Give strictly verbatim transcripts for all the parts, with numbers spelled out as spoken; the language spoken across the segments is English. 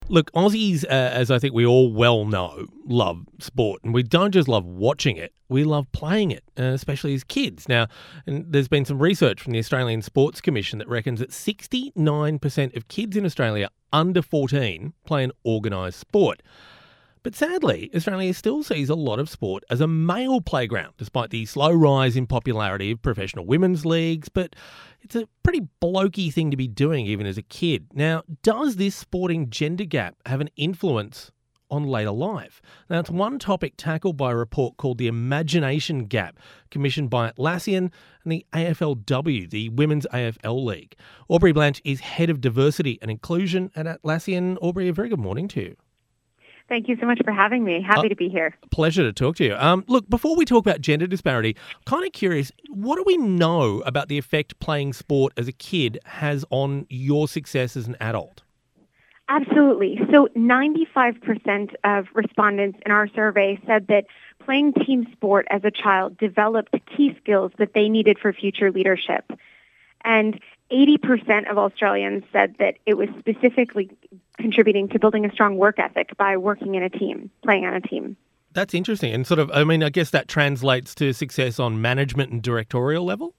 Look, Aussies, uh, as I think we all well know, love sport. And we don't just love watching it, we love playing it, uh, especially as kids. Now, and there's been some research from the Australian Sports Commission that reckons that sixty-nine percent of kids in Australia under fourteen play an organised sport. But sadly, Australia still sees a lot of sport as a male playground, despite the slow rise in popularity of professional women's leagues. But it's a pretty blokey thing to be doing even as a kid. Now, does this sporting gender gap have an influence on later life? Now, it's one topic tackled by a report called the Imagination Gap, commissioned by Atlassian and the A F L W, the Women's A F L League. Aubrey Blanche is Head of Diversity and Inclusion at Atlassian. Aubrey, a very good morning to you. Thank you so much for having me. Happy uh, to be here. Pleasure to talk to you. Um, look, before we talk about gender disparity, kind of curious, what do we know about the effect playing sport as a kid has on your success as an adult? Absolutely. So ninety-five percent of respondents in our survey said that playing team sport as a child developed key skills that they needed for future leadership. And eighty percent of Australians said that it was specifically contributing to building a strong work ethic by working in a team, playing on a team. That's interesting. And sort of, I mean, I guess that translates to success on management and directorial level?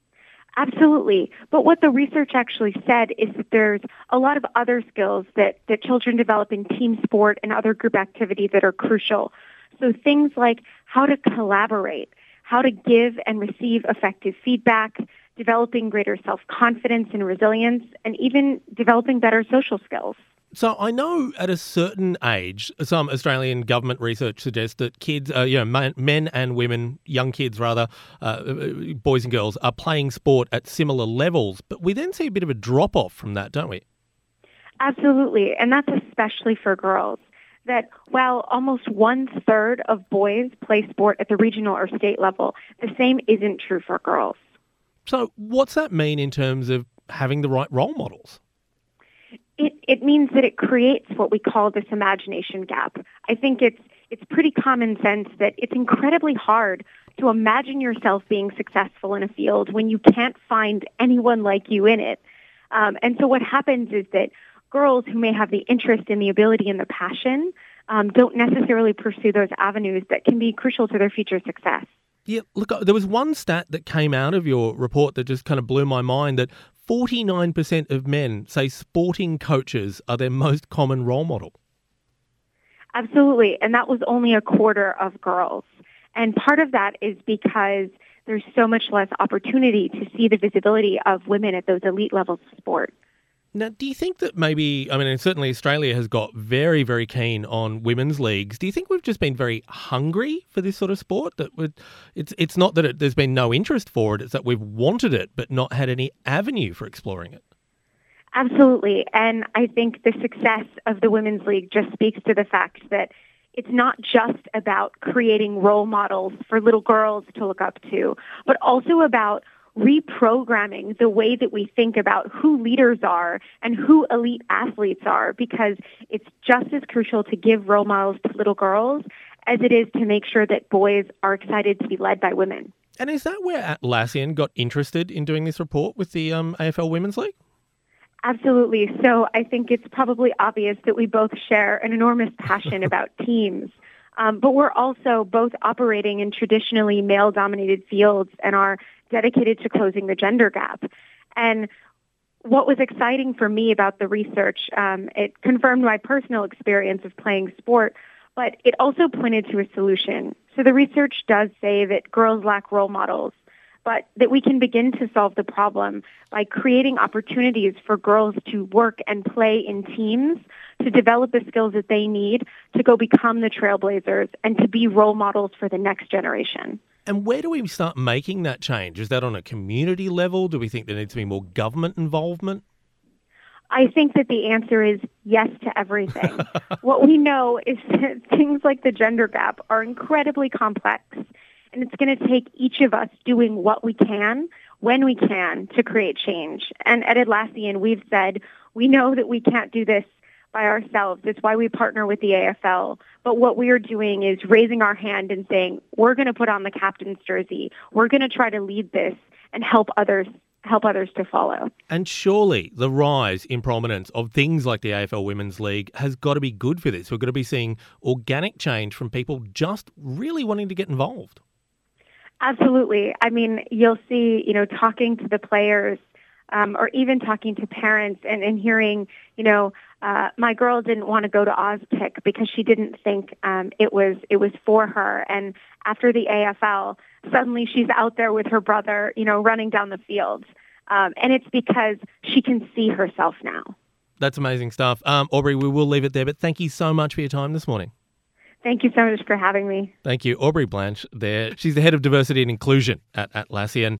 Absolutely. But what the research actually said is that there's a lot of other skills that, that children develop in team sport and other group activities that are crucial. So things like how to collaborate, how to give and receive effective feedback, developing greater self-confidence and resilience, and even developing better social skills. So I know at a certain age, some Australian government research suggests that kids, uh, you know, men, men and women, young kids rather, uh, boys and girls, are playing sport at similar levels. But we then see a bit of a drop-off from that, don't we? Absolutely, and that's especially for girls. That while almost one-third of boys play sport at the regional or state level, the same isn't true for girls. So what's that mean in terms of having the right role models? It, it means that it creates what we call this imagination gap. I think it's it's pretty common sense that it's incredibly hard to imagine yourself being successful in a field when you can't find anyone like you in it. Um, and so what happens is that girls who may have the interest and the ability and the passion um, don't necessarily pursue those avenues that can be crucial to their future success. Yeah, look, there was one stat that came out of your report that just kind of blew my mind, that forty-nine percent of men say sporting coaches are their most common role model. Absolutely, and that was only a quarter of girls. And part of that is because there's so much less opportunity to see the visibility of women at those elite levels of sport. Now, do you think that maybe, I mean, certainly Australia has got very, very keen on women's leagues. Do you think we've just been very hungry for this sort of sport? That we'd, it's it's not that it, there's been no interest for it, it's that we've wanted it but not had any avenue for exploring it? Absolutely. And I think the success of the Women's League just speaks to the fact that it's not just about creating role models for little girls to look up to, but also about reprogramming the way that we think about who leaders are and who elite athletes are, because it's just as crucial to give role models to little girls as it is to make sure that boys are excited to be led by women. And is that where Atlassian got interested in doing this report with the um, A F L Women's League? Absolutely. So I think it's probably obvious that we both share an enormous passion about teams. Um, but we're also both operating in traditionally male-dominated fields and are dedicated to closing the gender gap. And what was exciting for me about the research, um, it confirmed my personal experience of playing sport, but it also pointed to a solution. So the research does say that girls lack role models, but that we can begin to solve the problem by creating opportunities for girls to work and play in teams, to develop the skills that they need to go become the trailblazers and to be role models for the next generation. And where do we start making that change? Is that on a community level? Do we think there needs to be more government involvement? I think that the answer is yes to everything. What we know is that things like the gender gap are incredibly complex, and it's going to take each of us doing what we can, when we can, to create change. And at Atlassian, we've said we know that we can't do this by ourselves. It's why we partner with the A F L. But what we are doing is raising our hand and saying, we're going to put on the captain's jersey. We're going to try to lead this and help others help others to follow. And surely the rise in prominence of things like the A F L Women's League has got to be good for this. We're going to be seeing organic change from people just really wanting to get involved. Absolutely. I mean, you'll see, you know, talking to the players um, or even talking to parents and, and hearing, you know, uh, my girl didn't want to go to Ozpick because she didn't think um, it was it was for her. And after the A F L, suddenly she's out there with her brother, you know, running down the field. Um, and it's because she can see herself now. That's amazing stuff. Um, Aubrey, we will leave it there, but thank you so much for your time this morning. Thank you so much for having me. Thank you. Aubrey Blanche there. She's the head of diversity and inclusion at Atlassian.